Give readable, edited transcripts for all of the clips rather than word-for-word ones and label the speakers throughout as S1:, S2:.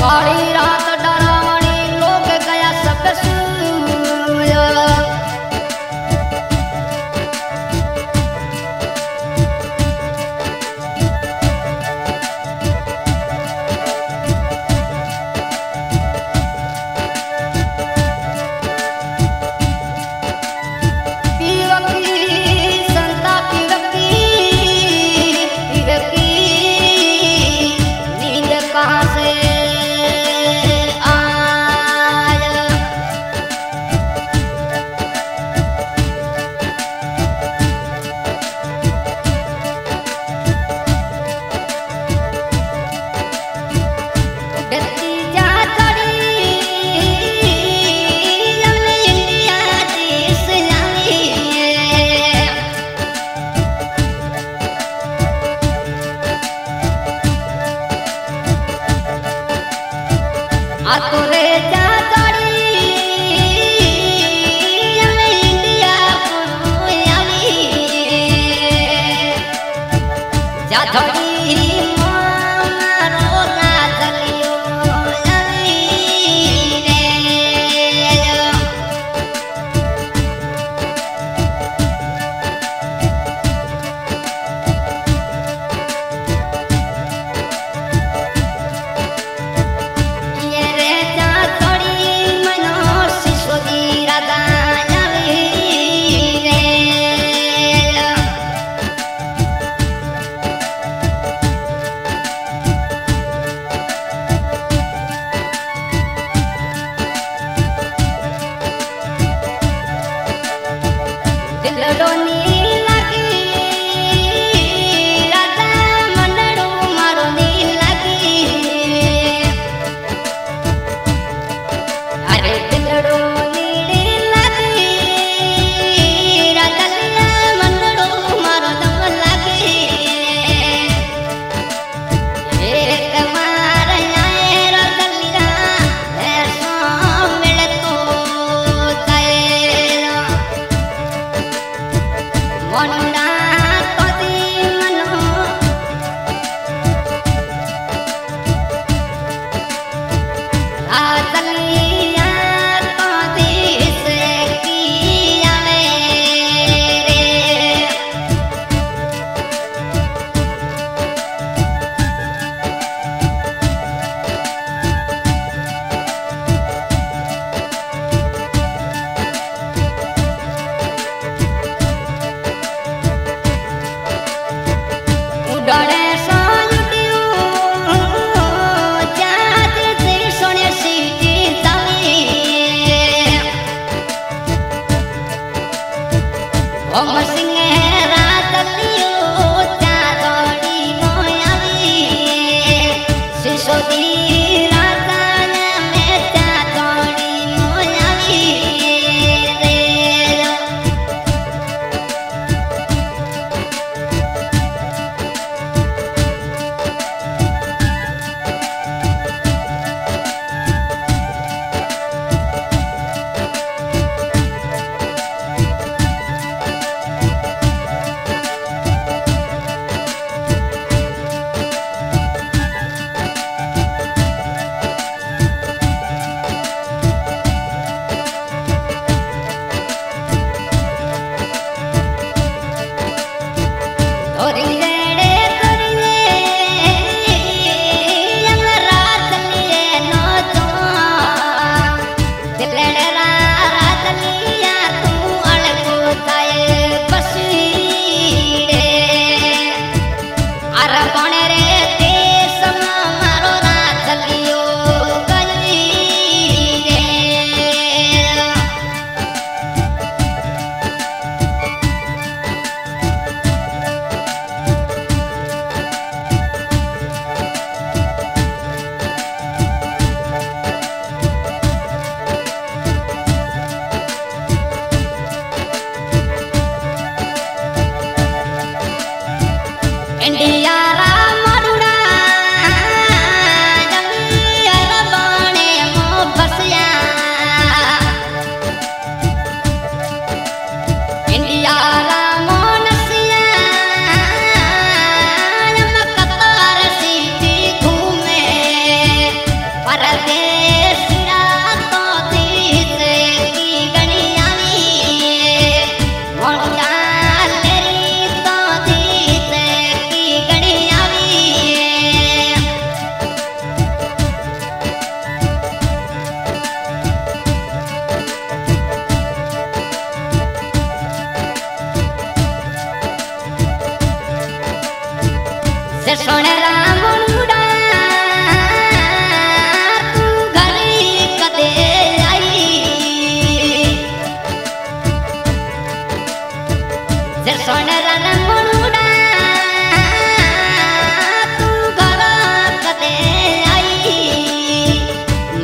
S1: काली रात डरावनी लोग गया सब सूया। ये रे जा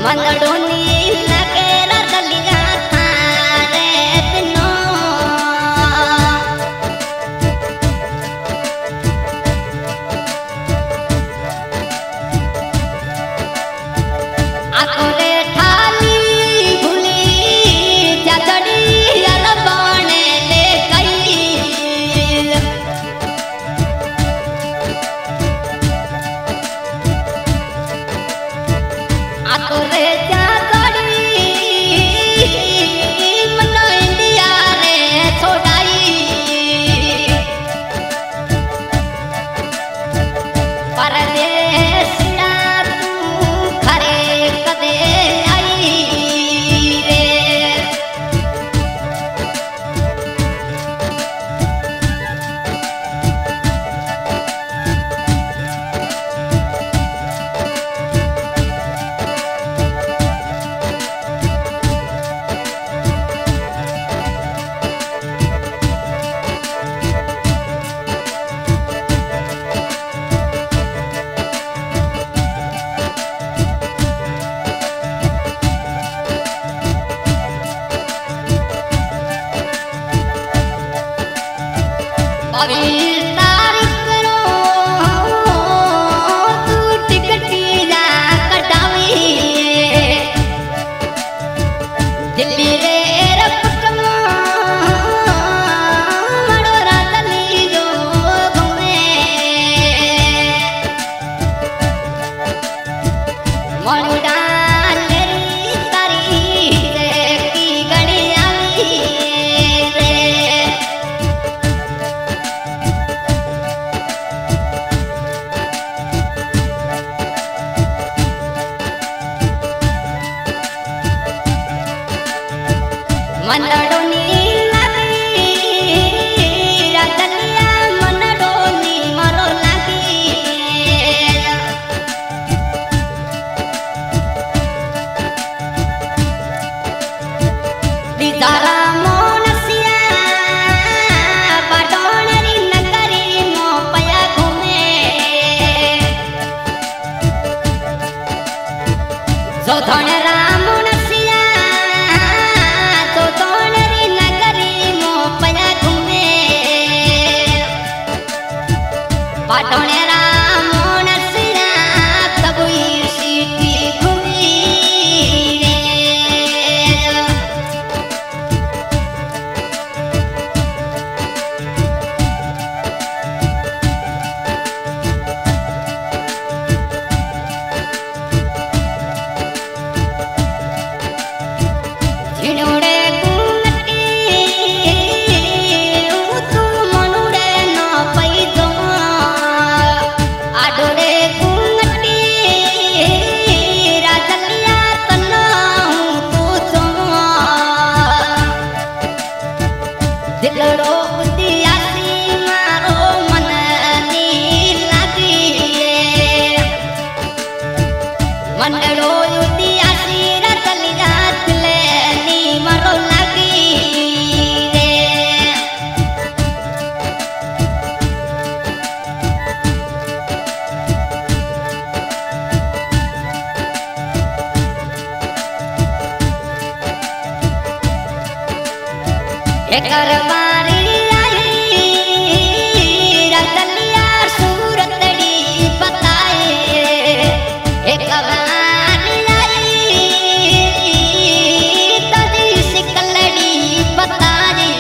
S1: मंदड़ोनी लगे रतलिया थारे दिनो आकोरे थाली भूली जदड़ी अलबाने ले गई आकोरे जदड़ी मनो इंडिया रे छोड़ाई परदेसिया तू खरे कदे आई रे अभी तारीख रो तू टिकटी जा कटावी दिल्ली रे एयरपोर्ट मड़ोरा तली जो घूमे मड़ोरा लेरी तारी की गड़ी आई रे मंदड़ोनी लगी रतलिया मंदड़ोनी मरो लगी बिचारा मोनसिया बडोनरी नगरी मो पया घूमे जो धन राम नसिया तो तोनरी नगरी मो पया घूमे पाटोने राम नसिया तबुई सीटी घूमी रे झिणोड़े गुंगटी तू मनुड़े न पैदो आडोड़े गुंगटी राजलिया तन्ना तू जो दिलड़ो उदियासी मारो मन नी लगी मंडलो उदियासी रतलिया दिले नी मरो लगी रे एकर बारी आई रतलिया सूरतड़ी बताए एक बारी आई तदी सिकलड़ी बताए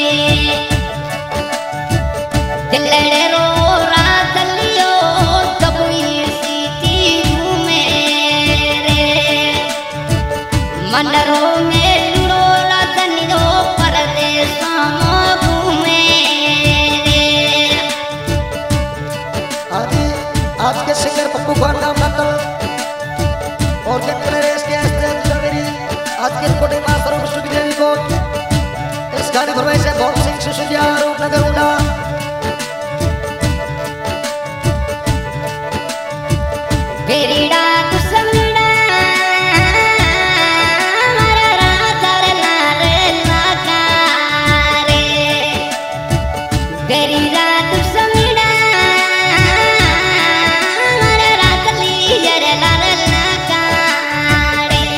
S1: दिलड़े रो रातलियो तबुई सीती घूमे रे मंडरो में लुड़ो रतनियो परदेसा घूमे रे
S2: आज के सिंगर पप्पू खान नाम नकल और रेस के आज के रिकॉर्डिंग मास्टर विष्णु देवी को इस गाने फरमाइश है बहुत सिंह सुशिया रूपनगर उड़ा
S1: बेरीड़ा कुसमड़ा मरा रातर लारे लगा रे बेरीड़ा कुसमड़ा मरा रातली जरे लारे लगा रे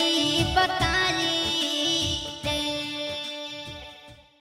S1: बताए